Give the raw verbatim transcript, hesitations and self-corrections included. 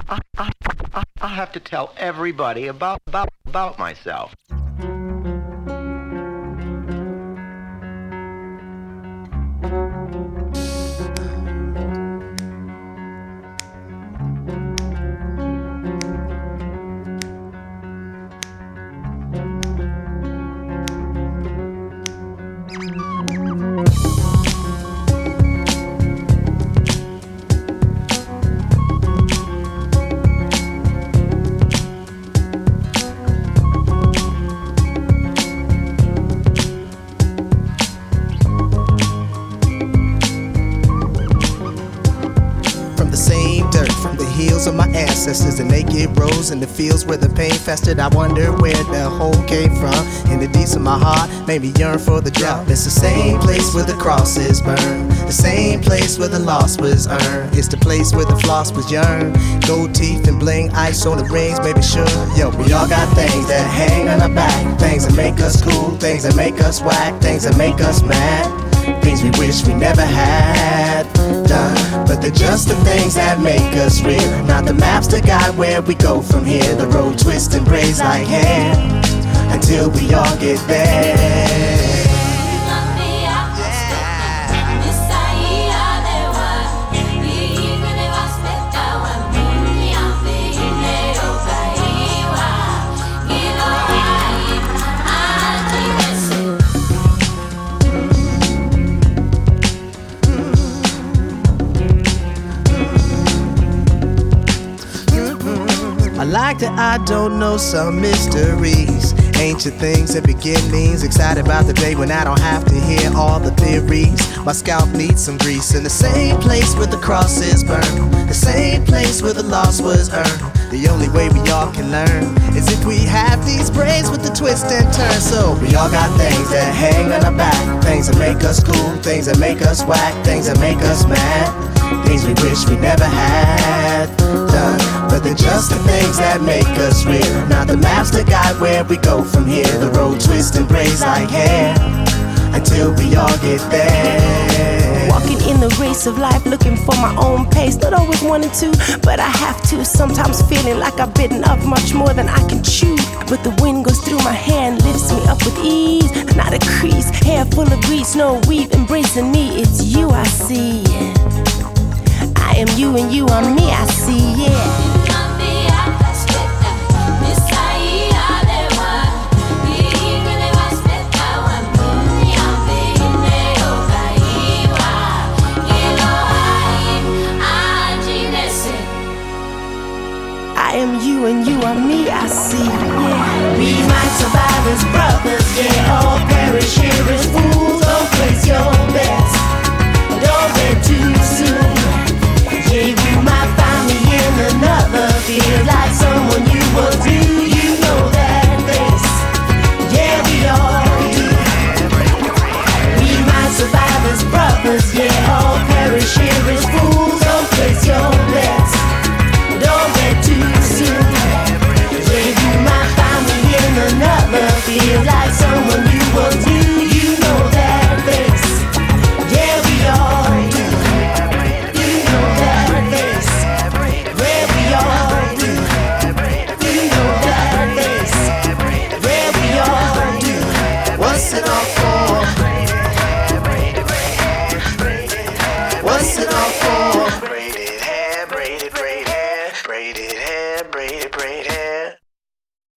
I, I, I, I have to tell everybody about, about, about myself. Of my ancestors, and naked rose in the fields where the pain festered. I wonder where the hole came from. In the deeps of my heart, made me yearn for the drought. It's the same place where the crosses burn, the same place where the loss was earned. It's the place where the floss was yearned. Gold teeth and bling, ice on the rings, baby sure. Yo, we all got things that hang on our back, things that make us cool, things that make us whack, things that make us mad, things we wish we never had done. But they're just the things that make us real, not the maps to guide where we go from here. The road twists and braids like hair until we all get there. I like that I don't know some mysteries, ancient things and beginnings. Excited about the day when I don't have to hear all the theories. My scalp needs some grease. In the same place where the crosses burn, the same place where the loss was earned. The only way we all can learn is if we have these braids with the twist and turn. So we all got things that hang on our back, things that make us cool, things that make us whack, things that make us mad, things we wish we never had done. But they're just the things that make us real, not the maps to guide where we go from here. The road twists and braids like hair until we all get there. Walking in the race of life, looking for my own pace. Not always wanting to, but I have to. Sometimes feeling like I've bitten off much more than I can chew. But the wind goes through my hair and lifts me up with ease. Not a crease, hair full of grease, no weave embracing me. It's you I see. I am you and you are me, I see, yeah. I am you and you are me, I see, yeah. We might survive as brothers, yeah, or perish here as fools. Don't place your bets, don't bet too soon. Yeah, you might find me in another field, like someone you will do. You know that face, yeah, we all do. We might survive as brothers, yeah, or perish here as fools. Don't place your bets, don't bet too soon. Yeah, you might find me in another field, like someone you will do. You know that face, yeah, we all do. You know that face, yeah, we all do. You know that face, yeah, we all do. What's it all for? What's it all for? Braided hair, braided, braided hair, braided hair, braided, braided hair.